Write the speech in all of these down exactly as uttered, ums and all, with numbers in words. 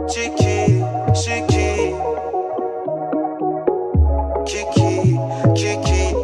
چیکی چیکی کیکی کیکی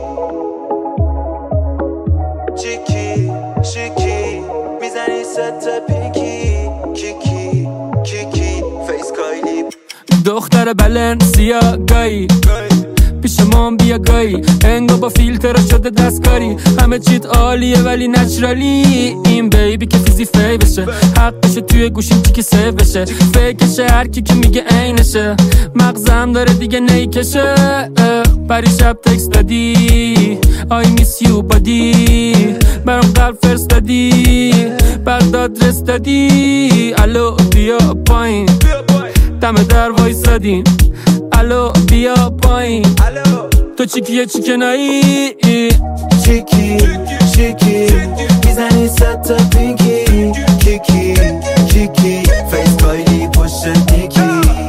چیکی چیکی میزنی ست پینکی کیکی کیکی فیس کایلی دختر بلنسیا گایی پیش ما بیا گایی انگا با فیلتر شده دستکاری همه چیت عالیه ولی نچرالی این بیبی که فیزی فی بشه حقشه توی گوشیم چی که سیو بشه فیکشه هر کی که میگه عینشه مغزم داره دیگه نیکشه پری شب تکست دادی I miss you buddy برام قلب فرستادی بعد آدرس دادی الو بیا پایین دم در وایسادیم الو بیا پایین تو چیکیه چیکنایی چیکی چیکی میزنی ست تا پینکی کیکی کیکی فیس کایلی پشت نیکی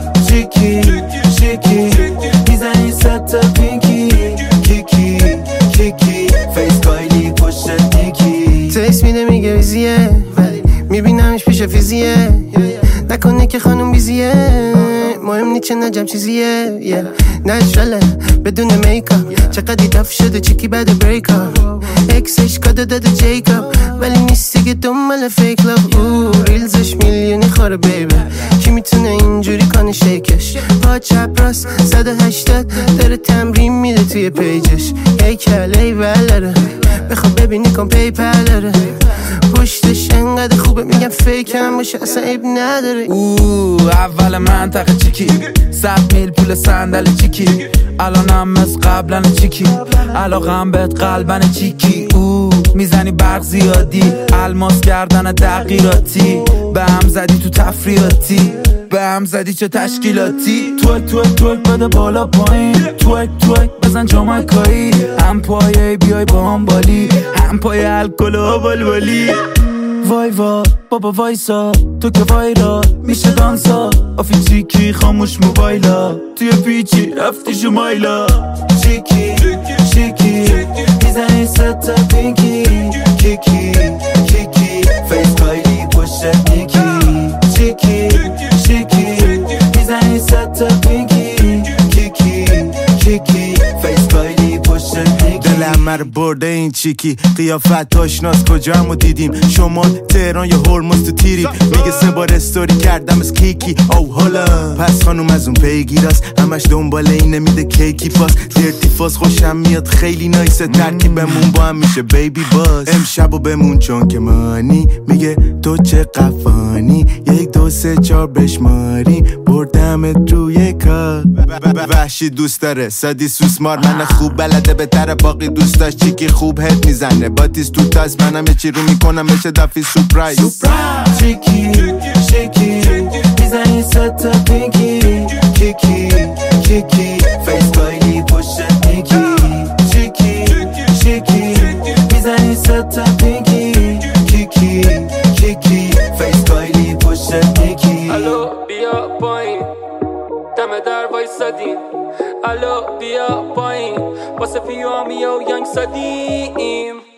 چیکی چیکی میزنی ست تا پینکی کیکی کیکی فیس کایلی پشت نیکی تکس میده میگه بیزیه ولی میبینمش پیش فیزیه نکنه که خانوم بیزیه مهم نی چه نجم چیزیه yeah. نجرله بدون میکاپ چقدر دف شده چیکی بعد بریکاپ اکسش کاده داده جیکاب ولی نیست دیگه دنبال فیک لاف او ریلزش میلیونی خوره بیبه کی میتونه اینجوری کنه شیکش پا چپ راست صد و هشتاد داره تمرین میده توی پیجش ای کله ولره بخواب ببینی کن پیپر داره پشتش انقدر خوبه میگم فیک هم باشه اصلا عیب نداره اوه اول منطقه چیکی صد میل پول صندل چیکی الانم مثل قبلن چیکی علاقم بهت قلبن چیکی اوه میزنی برق زیادی الماس کردن تغییراتی به هم زدی تو تفریاتی به هم زدی چه تشکیلاتی توک توک توک بده بالا پایین توک توک بزن جامعکایی هم پایه بیای با هم بالی هم پای الکل و بلبلی وای وای بابا وایسا تو که وایرا میشه دانسا آفی چیکی خاموش موبایلا توی پیچی رفتی شمایلا چیکی چیکی میزنی ست تا پینکی کیکی کیکی فیس کایلی پشت نیکی چیکی چیکی میزنی ست تا پینکی کیکی کیکی فیس کایلی پشت نیکی دلم مر برده این چیکی قیافت آشناس کجا همو دیدیم شما تهران یا هرمز تو تیری میگه سه بار استوری کردم از کیکی او حالا پس خانوم از اون پیگیراست همش دنبال اینه میده کیکی پاس درتی فاز خوشم میاد خیلی نایسه ترکیبمون با هم میشه بیبی باز امشبو بمون چون که مانی میگه تو چه قفانی یک دو سه چار بشماری بردمت روی کار وحشی دوست داره سادی سوسمار من خوب بلده بهتره باقی دوست داشت چیکی خوب هد میزنه باتیس تو تاز منم یه چی رو میکنم بشه دفی سورپرایز چیکی چیکی میزنی ست تا پینکی کیکی کیکی فیس کایلی پشت نیکی چیکی چیکی میزنی ست تا پینکی کیکی کیکی فیس کایلی پشت نیکی الو بیا پایین دم در وایسادیم الو بیا پایین واسه پیامی و ینگ سادیم